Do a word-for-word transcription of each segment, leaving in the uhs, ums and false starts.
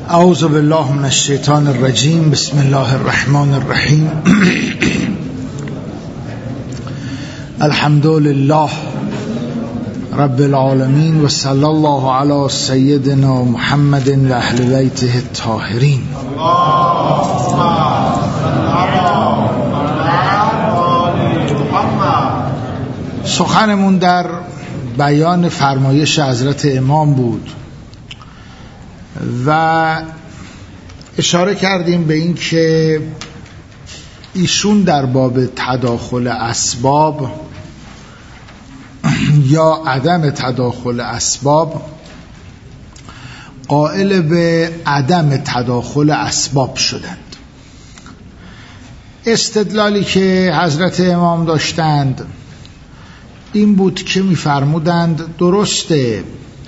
اعوذ بالله من الشیطان الرجیم. بسم الله الرحمن الرحیم. الحمد لله رب العالمین و صلی الله علی سیدنا محمد و اهل بیته الطاهرین. سخنمون در بیان فرمایش حضرت امام بود و اشاره کردیم به این که ایشون در باب تداخل اسباب یا عدم تداخل اسباب قائل به عدم تداخل اسباب شدند. استدلالی که حضرت امام داشتند این بود که می‌فرمودند درسته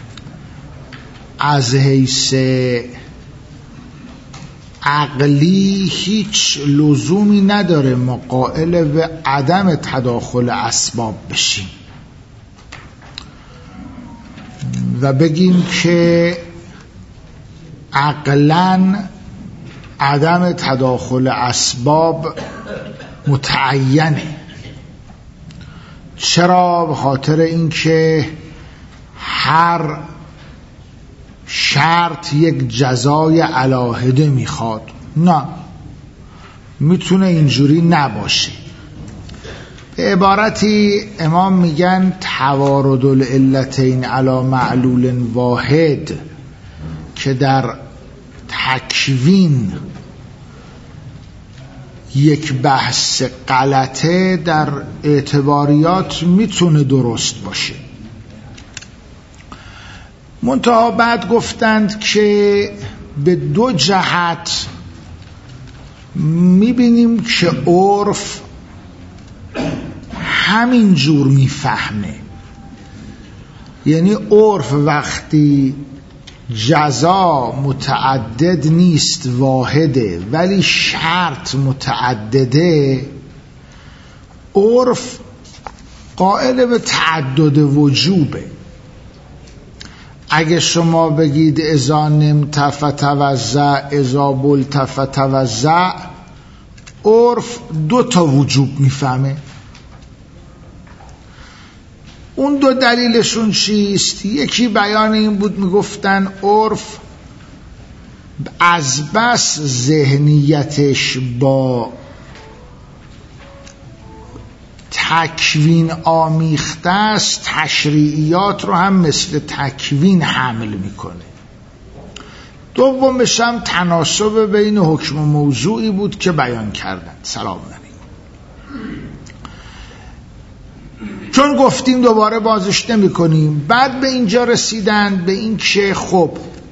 از حیث عقلی هیچ لزومی نداره ما قائل به عدم تداخل اسباب بشیم و بگیم که عقلاً عدم تداخل اسباب متعینه. چرا؟ به خاطر اینکه هر شرط یک جزای علاهده میخواد. نه، میتونه اینجوری نباشه. به عبارتی امام میگن توارد العلتین علی معلول واحد که در تکوین یک بحث غلطه در اعتباریات میتونه درست باشه. منتها بعد گفتند که به دو جهت میبینیم که عرف همین جور میفهمه. یعنی عرف وقتی جزا متعدد نیست واحده ولی شرط متعدده، عرف قائل به تعدد وجوبه. اگه شما بگید اذا نمت فتوضأ اذا بلت فتوضأ، عرف دو تا وجوب میفهمه. اون دو دلیلشون چیست؟ یکی بیان این بود، میگفتن عرف از بس ذهنیتش با تکوین آمیخته است، تشریعیات رو هم مثل تکوین حمل میکنه. دومش هم تناسب بین حکم و موضوعی بود که بیان کردن. سلام علیکم. چون گفتیم دوباره بازش نمی کنیم. بعد به اینجا رسیدن به این که خب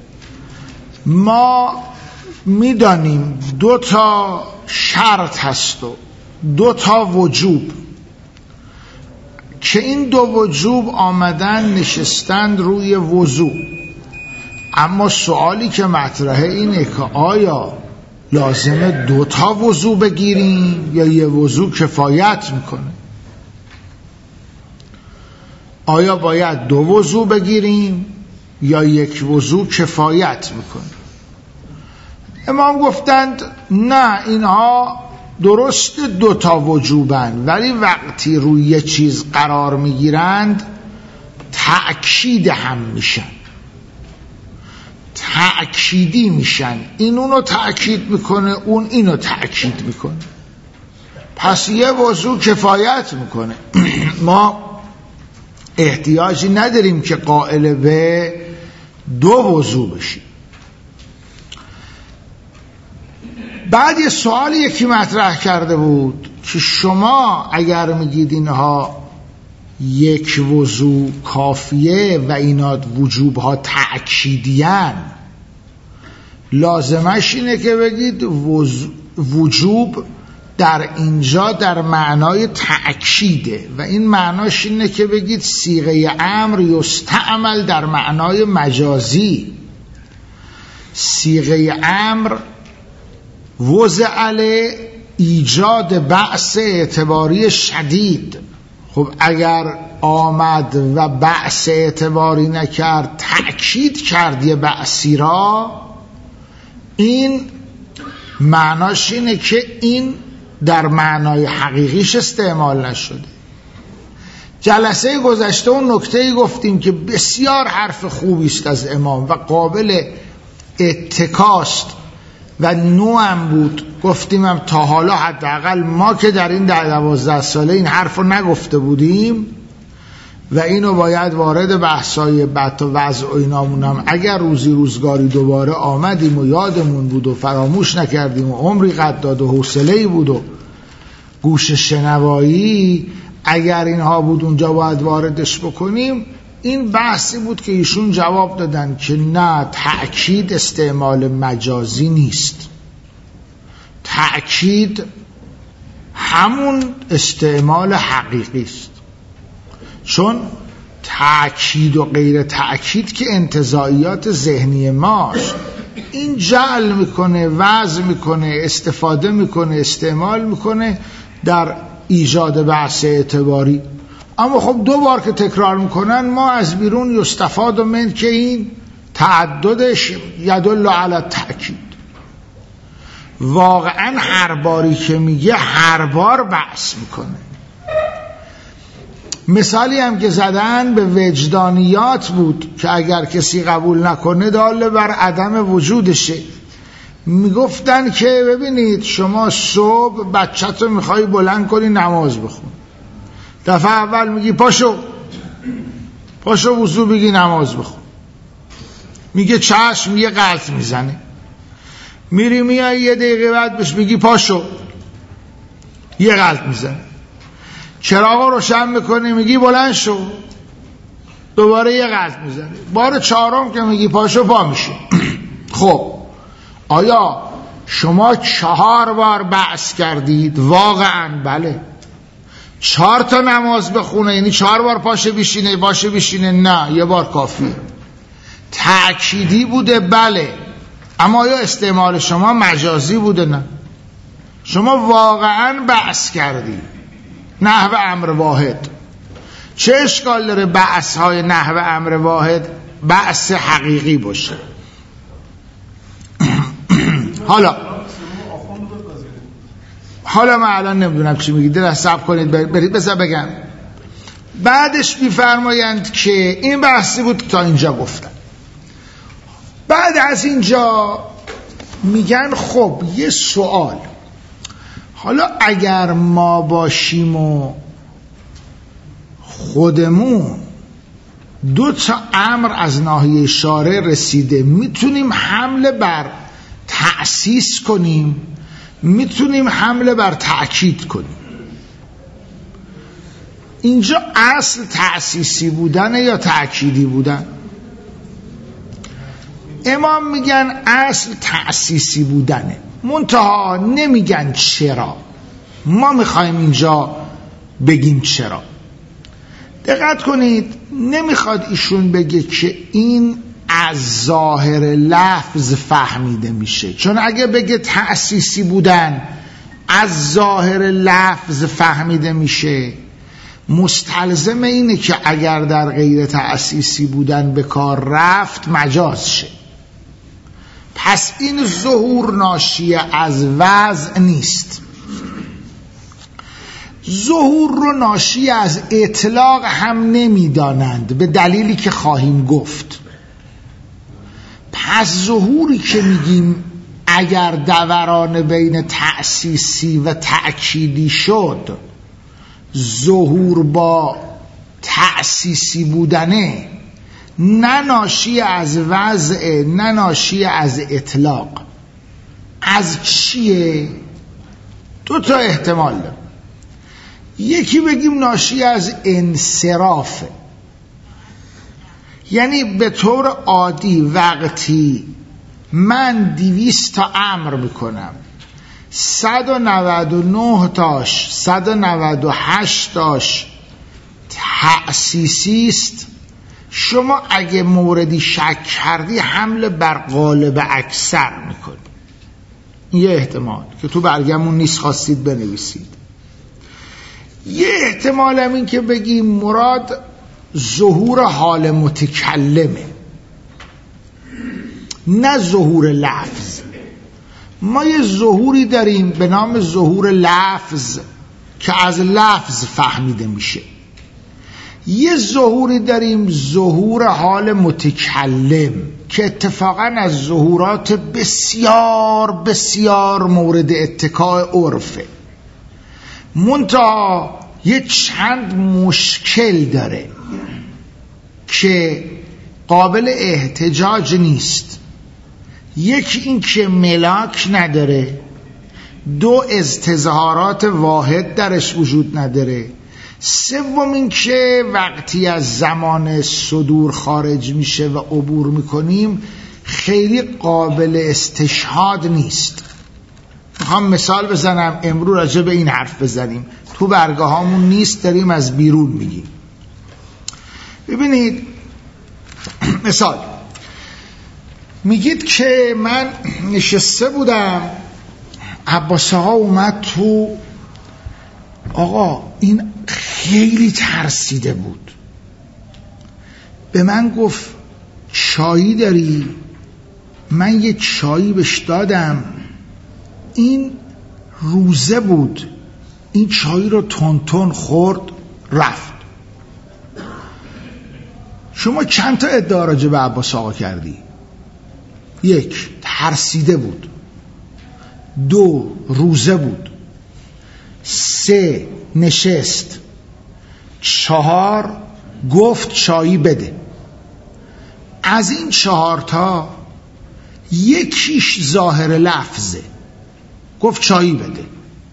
ما میدانیم دو تا شرط هست و دو تا وجوب که این دو وجوب آمدن نشستند روی وضو. اما سوالی که مطرحه اینه که آیا لازمه دو تا وضو بگیریم یا یه وضو کفایت میکنه؟ آیا باید دو وضو بگیریم یا یک وضو کفایت میکنه؟ امام گفتند نه، اینها درست دو تا وجوبن ولی وقتی روی یه چیز قرار میگیرند تأکید هم میشن، تأکیدی میشن. این اونو تأکید میکنه، اون اینو تأکید میکنه. پس یه وضو کفایت میکنه. ما احتیاجی نداریم که قائل به دو وضو بشیم. بعد یه سوال یکی مطرح کرده بود که شما اگر میگید اینها یک وضو کافیه و اینا وجوبها تأکیدیان، لازمش اینه که بگید وجوب در اینجا در معنای تأکیده و این معناش اینه که بگید صیغه امر یستعمل در معنای مجازی. صیغه امر وضع علی ایجاد بأس اعتباری شدید. خب اگر آمد و بأس اعتباری نکرد، تأکید کرد یه بأسی را، این معناش اینه که این در معنای حقیقیش استعمال نشده. جلسه گذشته اون نکته‌ای گفتیم که بسیار حرف خوبی است از امام و قابل اتکاست و نوعم بود. گفتیم هم تا حالا حداقل ما که در این ده دوازده ساله این حرف رو نگفته بودیم و اینو باید وارد بحثای بعد و وضع و اینامونم اگر روزی روزگاری دوباره آمدیم و یادمون بود و فراموش نکردیم و عمری قد داد و حوصله‌ای بود و گوش شنوایی اگر اینها بود اونجا باید واردش بکنیم. این بحثی بود که ایشون جواب دادن که نه، تأکید استعمال مجازی نیست، تأکید همون استعمال حقیقی است. چون تأکید و غیر تأکید که انتزاعیات ذهنی ماست، این جعل میکنه، وضع میکنه، استفاده میکنه، استعمال میکنه در ایجاد بحث اعتباری. اما خب دو بار که تکرار میکنن ما از بیرون یستفاد من که این تعددش یدل علی تأکید. واقعا هر باری که میگه هر بار بحث میکنه. مثالی هم که زدن به وجدانیات بود که اگر کسی قبول نکنه دال بر عدم وجودشه. میگفتن که ببینید شما صبح بچه‌تو میخوای بلند کنی نماز بخون، دفعه اول میگی پاشو پاشو وضو بگی نماز بخون، میگه چشم، یه غلط میزنه. میری میای یه دقیقه بعد بهش میگی پاشو، یه غلط میزنه. چراغ روشن میکنی میگی بلند شو، دوباره یه غلط میزنه. بار چهارم که میگی پاشو پا میشه. خب آیا شما چهار بار بحث کردید؟ واقعا بله. چهار تا نماز بخونه یعنی چهار بار پاشه بشینه باشه بشینه؟ نه، یه بار کافیه. تأکیدی بوده بله، اما آیا استعمال شما مجازی بوده؟ نه، شما واقعا بحث کردید. نحو امر واحد، چه اشکال داره بحث های نحو امر واحد بحث حقیقی باشه؟ حالا حالا من الان نمیدونم چی میگید، دل صبر کنید برید بذار بگم. بعدش میفرمایند که این بحثی بود تا اینجا گفتن. بعد از اینجا میگن خب یه سوال، حالا اگر ما باشیم و خودمون دو تا امر از ناحیه شارع رسیده، میتونیم حمله بر تأسیس کنیم، میتونیم حمله بر تأکید کنیم. اینجا اصل تأسیسی بودن یا تأکیدی بودن؟ امام میگن اصل تأسیسی بودنه، منتها نمیگن چرا. ما میخوایم اینجا بگیم چرا. دقت کنید، نمیخواد ایشون بگه که این از ظاهر لفظ فهمیده میشه، چون اگه بگه تأسیسی بودن از ظاهر لفظ فهمیده میشه، مستلزم اینه که اگر در غیر تأسیسی بودن به کار رفت مجاز شه. پس این ظهور ناشی از وضع نیست، ظهور رو ناشی از اطلاق هم نمیدانند، به دلیلی که خواهیم گفت. پس ظهوری که میگیم اگر دوران بین تأسیسی و تأکیدی شد، ظهور با تأسیسی بودنه، نه ناشی از وضع، نه ناشی از اطلاق. از چیه؟ دو تا احتمال داره. یکی بگیم ناشی از انصرافه، یعنی به طور عادی وقتی من دویست تا امر میکنم، صد و نود و نه تاش صد و نود و هشت تاش تأسیسی است، شما اگه موردی شک کردی حمله بر غالب اکثر میکنی. یه احتمال که تو برگمون نیست، خواستید بنویسید. یه احتمال هم این که بگیم مراد ظهور حال متکلمه، نه ظهور لفظ. ما یه ظهوری داریم به نام ظهور لفظ که از لفظ فهمیده میشه، یه ظهوری داریم ظهور حال متکلم که اتفاقا از ظهورات بسیار بسیار مورد اتکاء عرفه، منتها یه چند مشکل داره که قابل احتجاج نیست. یکی این که ملاک نداره، دو استظهارات واحد درش وجود نداره، سوم این که وقتی از زمان صدور خارج میشه و عبور میکنیم خیلی قابل استشهاد نیست. میخوام مثال بزنم، امروز راجع به این حرف بزنیم، تو برگه هامون نیست، داریم از بیرون میگیم. ببینید مثال میگید که من نشسته بودم، عباس آقا اومد تو، آقا این خیلی ترسیده بود، به من گفت چایی داری؟ من یه چایی بهش دادم، این روزه بود، این چایی رو تون تون خورد رفت. شما چند تا ادعا راجع به عباس آقا کردی؟ یک، ترسیده بود، دو، روزه بود، سه، نشست، چهار، گفت چایی بده. از این چهار تا یکیش ظاهر لفظه، گفت چایی بده،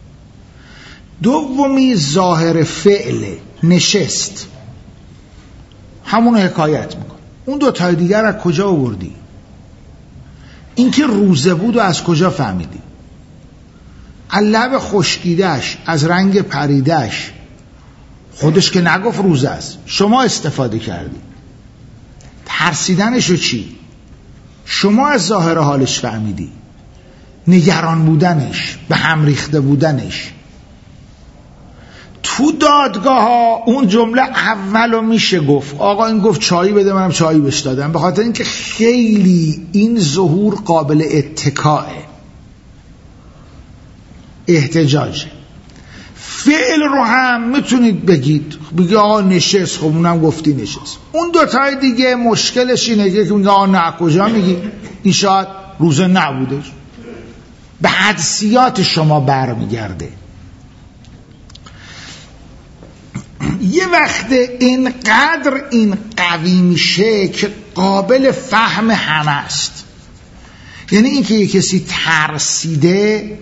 دومی ظاهر فعله، نشست، همونو حکایت میکن. اون دو تای دیگر از کجا آوردی؟ این که روزه بود و از کجا فهمیدی؟ از لب خشکیدش، از رنگ پریدش، خودش که نگفت روزه است، شما استفاده کردی. ترسیدنشو چی؟ شما از ظاهر حالش فهمیدی، نگران بودنش، به هم ریخته بودنش. تو دادگاه ها اون جمله اولو میشه گفت، آقا این گفت چایی بده، منم چایی بهش دادم، به خاطر اینکه خیلی این ظهور قابل اتکاء احتجاجه. فعل رو هم میتونید بگید، بگید آقا نشست، خب اونم گفتی نشست. اون دوتای دیگه مشکلش اینه که میگه آقا نه، کجا میگی؟ این شاید روزه نبودش. به حدسیات شما برمیگرده. یه وقت اینقدر این قوی میشه که قابل فهم همه است. یعنی این که یه کسی ترسیده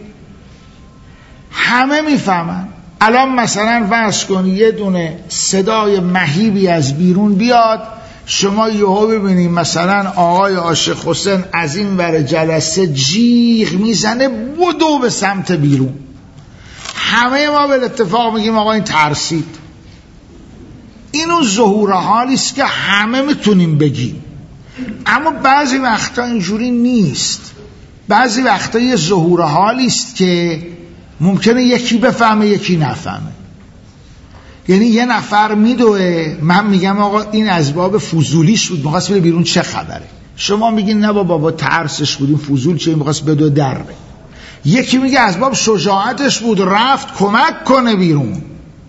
همه میفهمن. الان مثلا فرض کن یه دونه صدای مهیبی از بیرون بیاد، شما یهو ببینید مثلا آقای عاشق حسین از این ور جلسه جیغ میزنه بدو به سمت بیرون، همه ما به اتفاق میگیم آقا این ترسید. اینو ظهور حالی است که همه میتونیم بگیم، اما بعضی وقتا اینجوری نیست. بعضی وقتا یه ظهور حالی است که ممکنه یکی بفهمه یکی نفهمه. یعنی یه نفر میدوه، من میگم آقا این از باب فضولیش بود، میخواست بره بیرون، چه خبره؟ شما میگین نه بابا با ترسش بود، این فضول چه، میخواست بدو دره. یکی میگه از باب شجاعتش بود، رفت کمک کنه بیرون.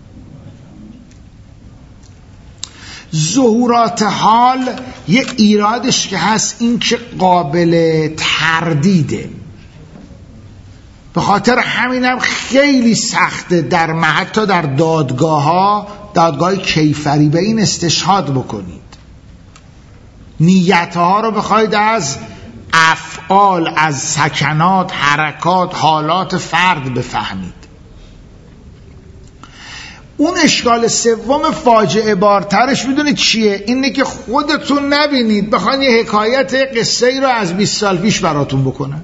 ظهورات حال یه ایرادش که هست این که قابل تردیده. به خاطر همینم خیلی سخته در حتی در دادگاه ها، دادگاه کیفری، به این استشهاد بکنید، نیت ها رو بخواید از افعال، از سکنات، حرکات، حالات فرد بفهمید. اون اشکال سوم فاجعه بارترش میدونید چیه؟ اینه که خودتون نبینید، بخواید یه حکایت قصه ای رو از بیست سال پیش براتون بکنن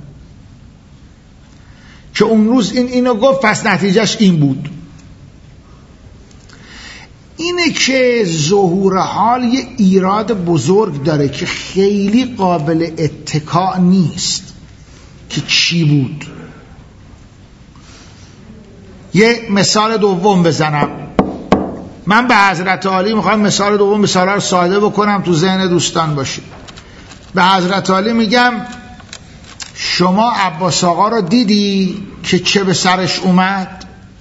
که اون روز این اینو گفت پس نتیجهش این بود. اینه که ظهور حال یه ایراد بزرگ داره که خیلی قابل اتکا نیست که چی بود. یه مثال دوم بزنم. من به حضرت عالی میخوام مثال دوم، مثال رو ساده بکنم تو ذهن دوستان باشه. به حضرت عالی میگم شما عباس آقا رو دیدی که چه به سرش اومد؟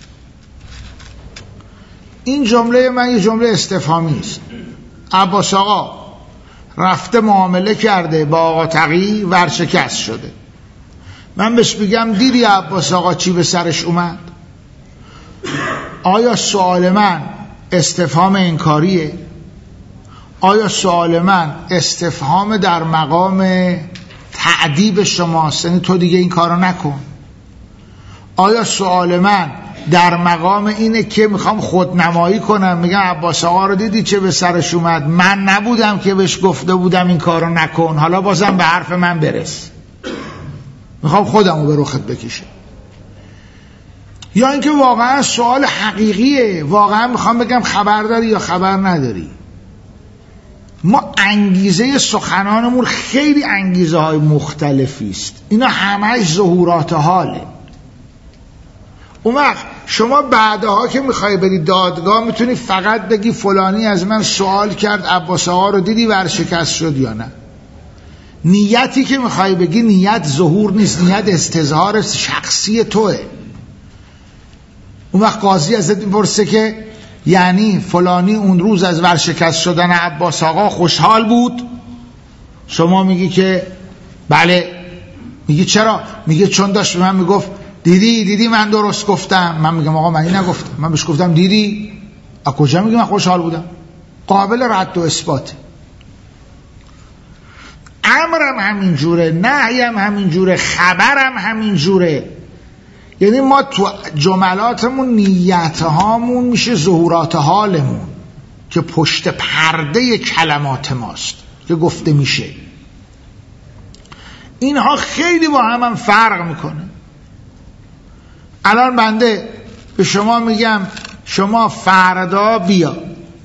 این جمله من یه جمله استفهامی است. عباس آقا رفته معامله کرده با آقا تقی، ورشکست شده. من بهش بگم دیدی عباس آقا چی به سرش اومد؟ آیا سوال من استفهام انکاریه؟ آیا سوال من استفهام در مقام تعدیب شماست، یعنی تو دیگه این کارو نکن؟ آیا سوال من در مقام اینه که میخوام خودنمایی کنم، میگم عباس آقا رو دیدی چه به سرش اومد، من نبودم که بهش گفته بودم این کارو نکن، حالا بازم به حرف من برس، میخوام خودمو به رخت بکشم؟ یا اینکه واقعا سوال حقیقیه، واقعا میخوام بگم خبر داری یا خبر نداری؟ ما انگیزه سخنانمون خیلی انگیزه های مختلفی است، اینا همهش ظهورات حاله. اون وقت شما بعدها که میخوای بری دادگاه میتونی فقط بگی فلانی از من سوال کرد عباس آقا رو دیدی ورشکست شد یا نه. نیتی که میخوای بگی نیت ظهور نیست، نیت استظهار شخصی توه. اون وقت قاضی ازت میپرسه که یعنی فلانی اون روز از ورشکست شدن عباس آقا خوشحال بود؟ شما میگی که بله. میگی چرا؟ میگه چون داشت به من میگفت دیدی دیدی من درست گفتم. من میگم آقا من این نگفتم، من بهش گفتم دیدی. از کجا میگی من خوشحال بودم؟ قابل رد و اثباته. امرم همین جوره، نهیم همین جوره، خبرم همین جوره. یعنی ما تو جملاتمون نیتهامون میشه ظهورات حالمون که پشت پرده کلمات ماست که گفته میشه. اینها خیلی با هم, هم فرق میکنه. الان بنده به شما میگم شما فردا بیا،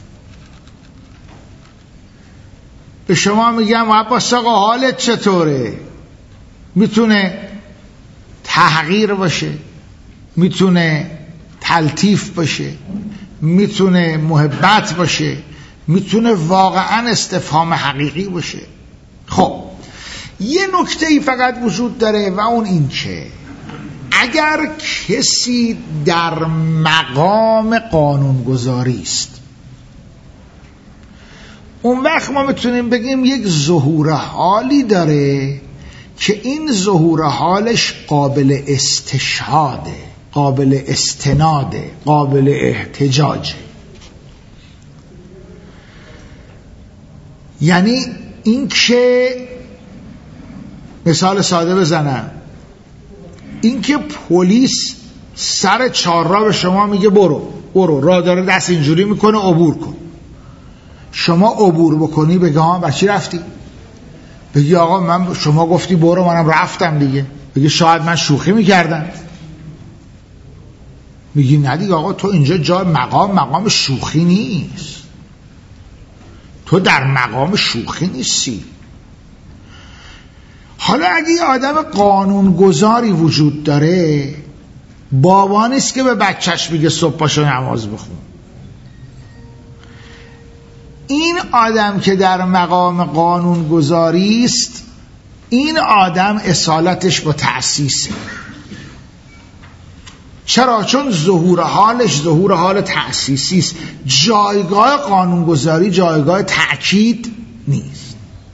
به شما میگم عباس آقا حالت چطوره؟ میتونه تحقیر باشه، میتونه تلطیف باشه، میتونه محبت باشه، میتونه واقعا استفهام حقیقی باشه. خب یه نکته ای فقط وجود داره و اون این که اگر کسی در مقام قانونگذاری است، اون وقت ما میتونیم بگیم یک ظهور حالی داره که این ظهور حالش قابل استشهاده، قابل استناده، قابل احتجاجه. یعنی این که مثال ساده بزنم، این که پلیس سر چهارراه به شما میگه برو برو، راه داره دست اینجوری میکنه عبور کن، شما عبور بکنی بگی ها بچی رفتی؟ بگی آقا من شما گفتی برو منم رفتم دیگه. بگی شاید من شوخی میکردم. میگی نه دیگه آقا تو اینجا جای مقام مقام شوخی نیست، تو در مقام شوخی نیستی. حالا اگه یه آدم قانونگذاری وجود داره، بابا نیست که به بچهش میگه صبح پاشو نماز بخون. این آدم که در مقام قانونگذاری است، این آدم اصالتش با تأسیسه. چرا؟ چون ظهور حالش ظهور حال تأسیسی است. جایگاه قانونگذاری جایگاه تأکید نیست.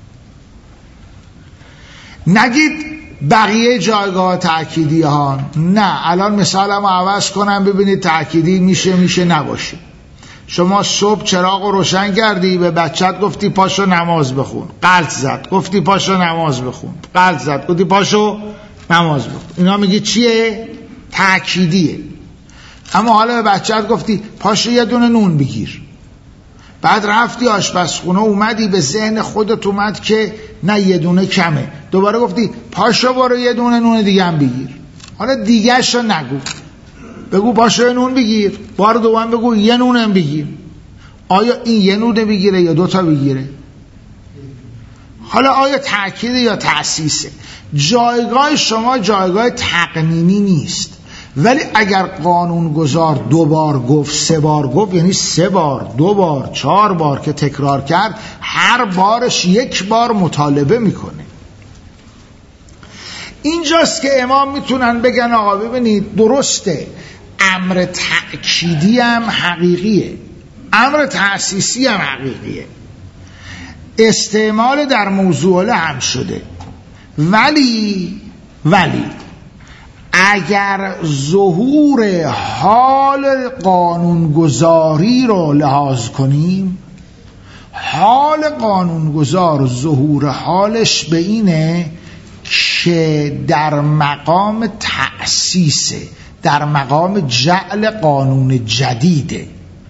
نگید بقیه جایگاه تأکیدی ها، نه. الان مثالم رو عوض کنم ببینید تأکیدی میشه میشه نباشه. شما صبح چراغ رو روشن کردی، به بچت گفتی پاشو نماز بخون، قلط زد، گفتی پاشو نماز بخون، قلط زد، گفتی پاشو نماز بخون. اینا میگی چیه؟ تأکیدیه. اما حالا به بچت گفتی پاشو یه دونه نون بگیر، بعد رفتی آشپزخونه، اومدی به ذهن خودت اومد که نه یه دونه کمه، دوباره گفتی پاشو برو یه دونه نون دیگه هم بگیر. حالا دیگه شو نگو، بگو پاشو یه نون بگیر، بار دوم بگو یه نونم بگیر. آیا این یه نونه بگیره یا دوتا بگیره؟ حالا آیا تأکیده یا تأسیسه؟ جایگاه شما جایگاه تقنینی نیست، ولی اگر قانونگذار دو بار گفت سه بار گفت، یعنی سه بار دو بار چهار بار که تکرار کرد، هر بارش یک بار مطالبه میکنه. اینجاست که امام میتونن بگن آقا ببینید درسته، امر تأکیدی هم حقیقیه، امر تأسیسی هم حقیقیه، استعمال در موضوع هم شده، ولی ولی اگر ظهور حال قانونگذاری رو لحاظ کنیم، حال قانونگذار ظهور حالش به اینه که در مقام تأسیسه، در مقام جعل قانون جدیده.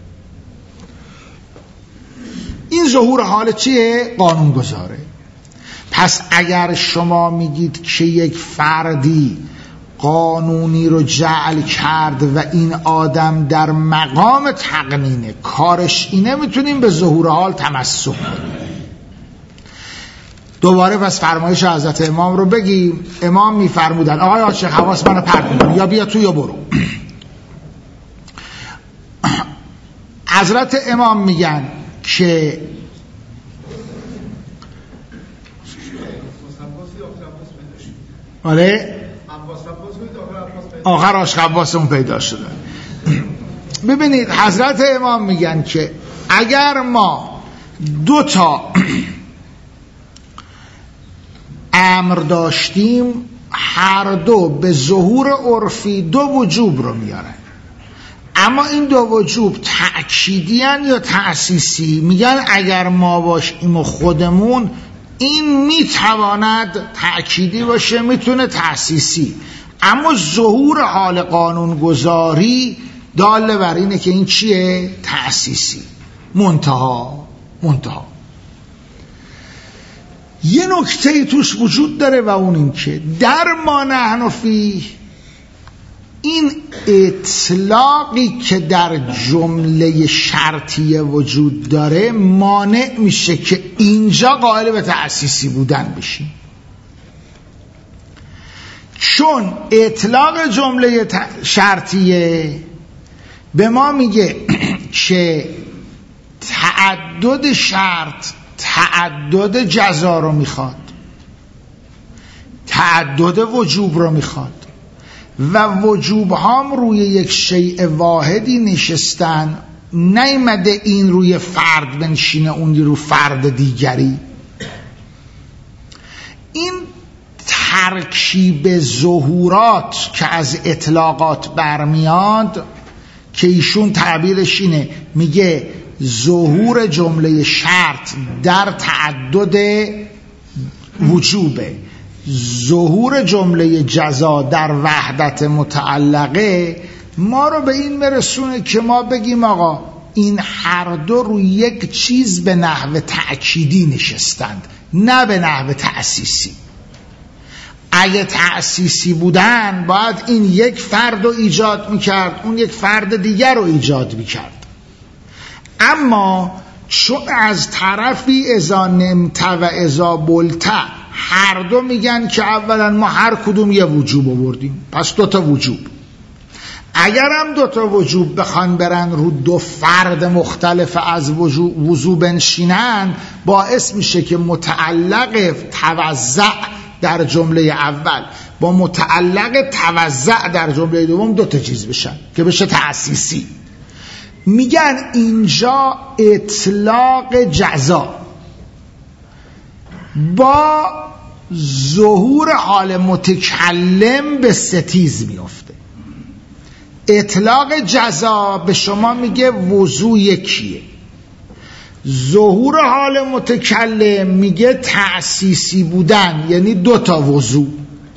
این ظهور حال چیه؟ قانونگذاره. پس اگر شما میگید که یک فردی قانونی رو جعل کرد و این آدم در مقام تقنینه، کارش اینه، میتونیم به ظهور حال تمسک کنیم. دوباره پس فرمایش حضرت امام رو بگیم. امام میفرمودن آقای عاشق حواس منو پرت می‌کنی، یا بیا تو یا برو. حضرت امام میگن که آره آخر عاشق عباس اون پیدا شده. ببینید حضرت امام میگن که اگر ما دو تا امر داشتیم، هر دو به ظهور عرفی دو وجوب رو میارن، اما این دو وجوب تأکیدی هن یا تأسیسی. میگن اگر ما باشیم و خودمون، این میتواند تأکیدی باشه، میتونه تأسیسی، اما ظهور حال قانونگذاری داله بر اینه که این چیه؟ تأسیسی. منتها منتها یه نکته توش وجود داره و اون این که در ما نحن فیه، این اطلاقی که در جمله شرطیه وجود داره مانع میشه که اینجا قائل به تأسیسی بودن بشیم، چون اطلاق جمله شرطیه به ما میگه که تعدد شرط تعدد جزا رو میخواد، تعدد وجوب رو میخواد، و وجوب هم روی یک شیء واحدی نشستن، نیامده این روی فرد بنشینه اون رو فرد دیگری. این ترکیب ظهورات که از اطلاقات برمیاد، که ایشون تعبیرش اینه، میگه ظهور جمله شرط در تعدد وجوبه، ظهور جمله جزا در وحدت متعلقه، ما رو به این مرسونه که ما بگیم آقا این هر دو روی یک چیز به نحو تأکیدی نشستند، نه به نحو تأسیسی. اگه تأسیسی بودن باید این یک فرد رو ایجاد میکرد، اون یک فرد دیگر رو ایجاد میکرد، اما چون از طرفی ازا نمت و ازا بلت هر دو میگن که اولا ما هر کدوم یه وجوب آوردیم، پس دوتا وجوب. اگر هم دوتا وجوب بخوان برن رو دو فرد مختلف از وضو بنشینن، باعث میشه که متعلق توزع در جمله اول با متعلق توزع در جمله دوم دوتا چیز بشن که بشه تأسیسی. میگن اینجا اطلاق جزا با ظهور حال متکلم به ستیز میفته. اطلاق جزا به شما میگه وضو یکیه، ظهور حال متکلم میگه تأسیسی بودن، یعنی دو تا وضو.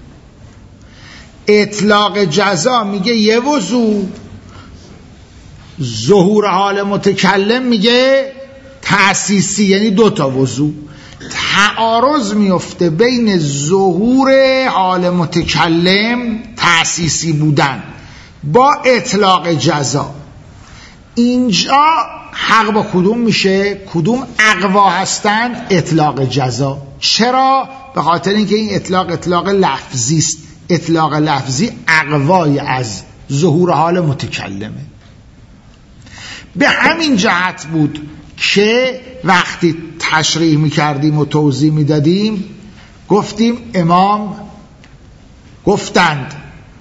اطلاق جزا میگه یه وضو، ظهور حال متکلم میگه تأسیسی، یعنی دو تا وضو. تعارض میفته بین ظهور حال متکلم تأسیسی بودن با اطلاق جزا. اینجا حق با کدوم میشه؟ کدوم اقوا هستن؟ اطلاق جزا. چرا؟ به خاطر اینکه این اطلاق اطلاق لفظی است. اطلاق لفظی اقوای از ظهور حال متکلمه. به همین جهت بود که وقتی تشریح میکردیم و توضیح میدادیم گفتیم امام گفتند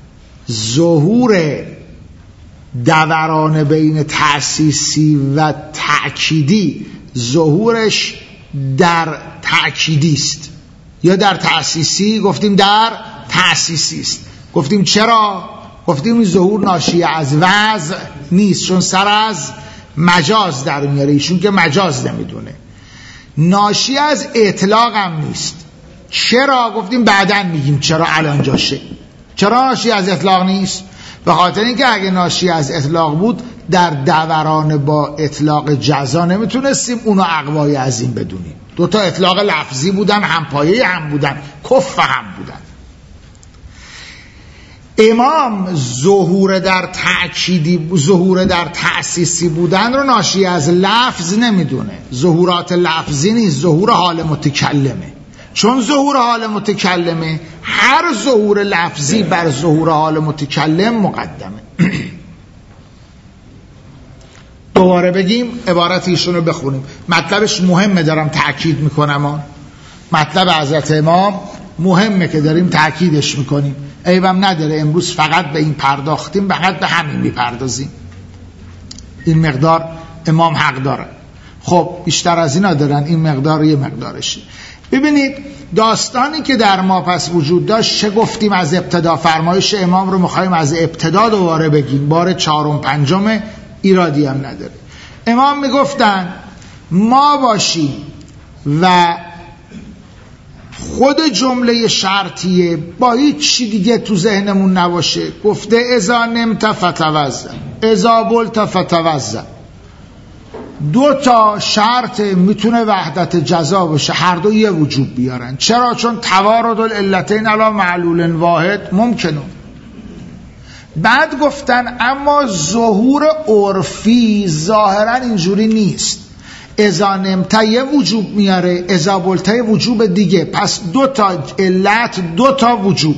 ظهور دوران بین تأسیسی و تأکیدی ظهورش در تأکیدی است یا در تأسیسی؟ گفتیم در تأسیسی است. گفتیم چرا؟ گفتیم این ظهور ناشی از وضع نیست، چون سر از مجاز در میاره، ایشون که مجاز نمیدونه. ناشی از اطلاق هم نیست. چرا؟ گفتیم بعداً میگیم چرا، الان جاشه. چرا ناشی از اطلاق نیست؟ به خاطر اینکه اگه ناشی از اطلاق بود در دوران با اطلاق جزا نمیتونستیم اونو اقوای از این بدونیم. دوتا اطلاق لفظی بودن، هم پایه هم بودن، کف هم بودن. امام ظهور در تأکیدی، ظهور در تأسیسی بودن رو ناشی از لفظ نمیدونه. ظهورات لفظی نیست، ظهور حال متکلمه. چون ظهور حال متکلمه، هر ظهور لفظی بر ظهور حال متکلم مقدمه. دوباره بگیم، عبارت ایشون رو بخونیم، مطلبش مهمه، دارم تأکید میکنم. مطلب حضرت امام مهمه که داریم تأکیدش میکنیم. عیبم نداره امروز فقط به این پرداختیم، فقط به همین میپردازیم. این مقدار امام حق داره. خب بیشتر از اینا دارن، این مقدار یه مقدارشه. ببینید داستانی که در ما پس وجود داشت، چه گفتیم از ابتدا؟ فرمایش امام رو میخوایم از ابتدا دوباره بگیم، بار چهارم پنجم، ایرادی هم نداره. امام میگفتن ما باشیم و خود جمله شرطیه با هیچ چی دیگه تو ذهنمون نباشه. گفته اذا نمت فتوضا، اذا بلت فتوضا. دو تا شرط میتونه وحدت جزا باشه، هر دو یه وجوب بیارن. چرا؟ چون توارد العلتین علی معلول واحد ممکنه. بعد گفتن اما ظهور عرفی ظاهرا اینجوری نیست. اذا نمت یه وجوب میاره، اذا بلت یه وجوب دیگه، پس دو تا علت دو تا وجوب.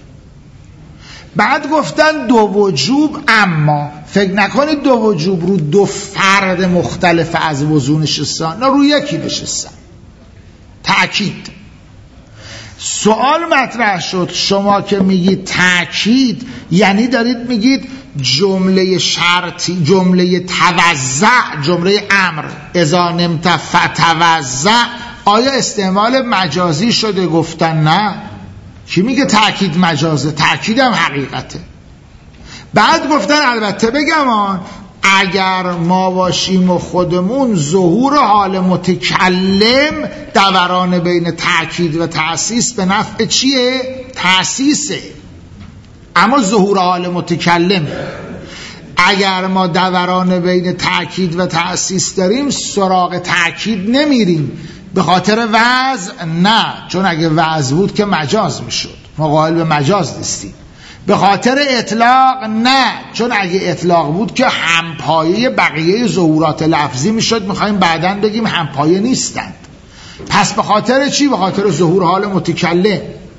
بعد گفتن دو وجوب، اما فکر نکنید دو وجوب رو دو فرد مختلف از وضو نشستن، نه، رو یکی نشستن. تأکید. سوال مطرح شد، شما که میگید تأکید یعنی دارید میگید جمله شرطی، جمله توزع، جمله امر اذا نمت فتوزع آیا استعمال مجازی شده؟ گفتن نه. کی میگه تأکید مجازه؟ تأکید هم حقیقته. بعد گفتن البته بگم آن اگر ما باشیم و خودمون ظهور حال متکلم دوران بین تأکید و تأسیس به نفع چیه؟ تأسیسه. اما ظهور حال متکلم، اگر ما دوران بین تأکید و تأسیس داریم سراغ تأکید نمیریم. به خاطر وضع؟ نه، چون اگه وضع بود که مجاز میشد، ما قائل به مجاز نیستیم. به خاطر اطلاق؟ نه، چون اگه اطلاق بود که همپایه بقیه ظهورات لفظی میشد، میخوایم بعداً بگیم همپایه نیستند. پس به خاطر چی؟ به خاطر ظهور حال متکلم.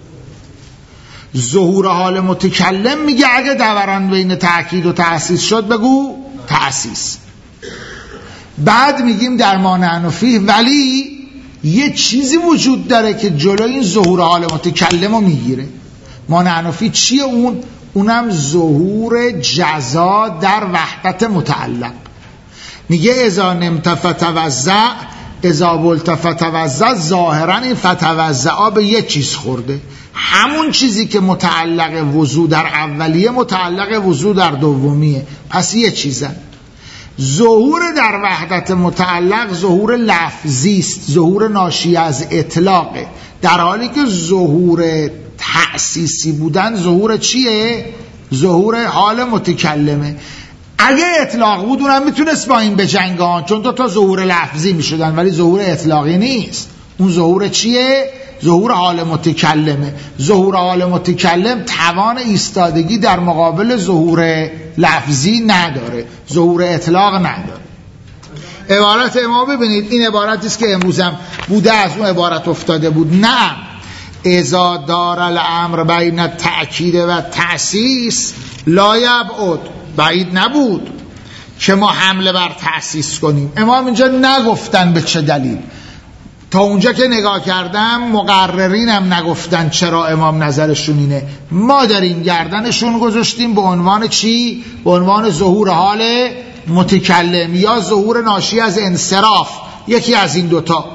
ظهور حال متکلم میگه اگه دوران بین تأکید و تأسیس شد بگو تأسیس. بعد میگیم در مانع نفی ولی یه چیزی وجود داره که جلوی این ظهور حال متکلم رو میگیره. مانع نفی چیه؟ اون اونم ظهور جزا در وحدت متعلق. میگه اذا نمت فتوزع، اذا بلت فتوزع، ظاهرا این فتوزع به یه چیز خورده، همون چیزی که متعلق وضو در اولیه متعلق وضو در دومیه، پس یه چیزه. ظهور در وحدت متعلق ظهور لفظی است، ظهور ناشی از اطلاقه، در حالی که ظهور تأسیسی بودن ظهور چیه؟ ظهور حال متکلمه. اگه اطلاق بود اونم میتونست با این بجنگان، چون دو تا ظهور لفظی میشدن، ولی ظهور اطلاقی نیست. اون ظهور چیه؟ ظهور حال متکلمه. ظهور حال متکلم توان ایستادگی در مقابل ظهور لفظی نداره، ظهور اطلاق نداره. عبارت ما ببینید، این عبارتی است که امروزم بوده، از اون عبارت افتاده بود. نه، اذا دار الامر بین التأکید و تأسیس لا یبعد، بعید نبود که ما حمله بر تأسیس کنیم. امام اینجا نگفتن به چه دلیل. تا اونجا که نگاه کردم مقررینم نگفتن چرا امام نظرشون اینه. ما داریم گردنشون گذاشتیم به عنوان چی؟ به عنوان ظهور حال متکلم یا ظهور ناشی از انصراف، یکی از این دوتا.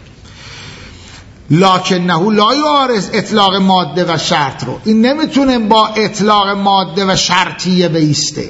لکنه لا یعارض اطلاق ماده و شرط رو، این نمیتونه با اطلاق ماده و شرطیه بیسته.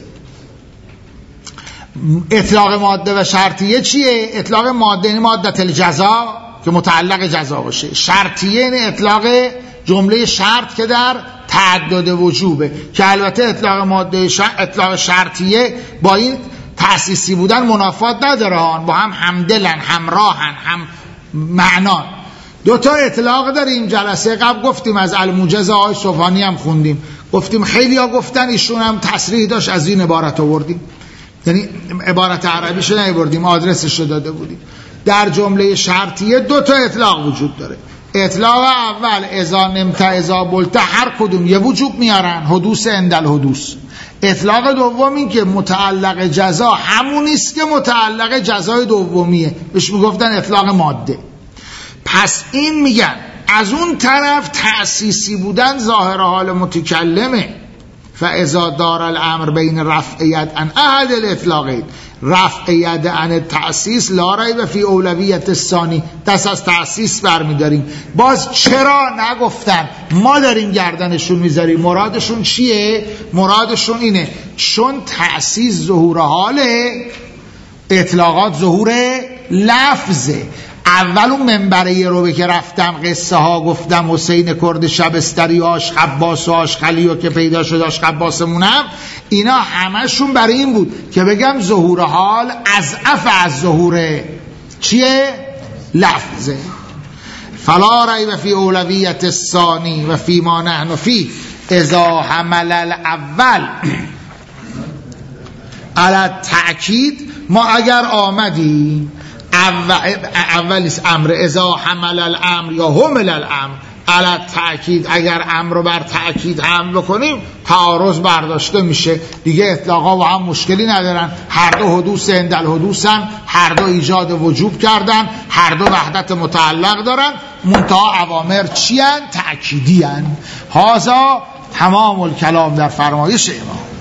اطلاق ماده و شرطیه چیه؟ اطلاق ماده این ماده الجزا که متعلق جزا باشه، شرطیه این اطلاق جمله شرط که در تعدد وجوبه، که البته اطلاق ماده شرط، اطلاق شرطیه با این تأسیسی بودن منافات نداره ها، با هم همدلن، همراهن، هم معنان. دو تا اطلاق داریم. جلسه قبل گفتیم از الموجز آقای صبحانی هم خوندیم، گفتیم خیلی ها گفتن، ایشون هم تصریح داشت از این عبارت آوردیم، یعنی عبارت عربیشو نیاوردیم، آدرسش رو داده بودیم. در جمله شرطیه دو تا اطلاق وجود داره. اطلاق اول اذا نمت اذا بلت، هر کدوم یه وجوب میارن، حدوث اندل حدوث. اطلاق دوم این که متعلق جزا همونیست که متعلق جزای دومیه، بهش میگفتن اطلاق ماده. پس این میگن از اون طرف تأسیسی بودن ظاهر حال متکلمه. فاذا دار الامر بین رفع ید عن احد الاطلاقین، رفع ید عن تأسیس لا ریب فی اولویت الثانی، دست از تأسیس برمیداریم. باز چرا نگفتن؟ ما داریم گردنشون میذاریم. مرادشون چیه؟ مرادشون اینه چون تأسیس ظهور حاله، اطلاقات ظهور لفظه. اول اون منبره رو که رفتم قصه ها گفتم، حسین کرد شبستری و آش خباس و آش خلیو که پیدا شد، آش خباسمونم، اینا همشون برای این بود که بگم ظهور حال از اف از ظهور چیه؟ لفظه. فلا ریب فی اولویت الثانی و فی ما نحن فی اذا حمل الاول علی تأکید. ما اگر آمدیم اولیس امر اذا حمل الامر یا حمل الامر علی تأکید، اگر امر رو بر تأکید حمل بکنیم تعارض برداشته میشه دیگه، اطلاقا با هم مشکلی ندارن، هر دو حدوث اندل حدوثن، هر دو ایجاد وجوب کردن، هر دو وحدت متعلق دارن، منتها اوامر چی ان؟ تأکیدی ان. هذا تمام الکلام در فرمایش امام.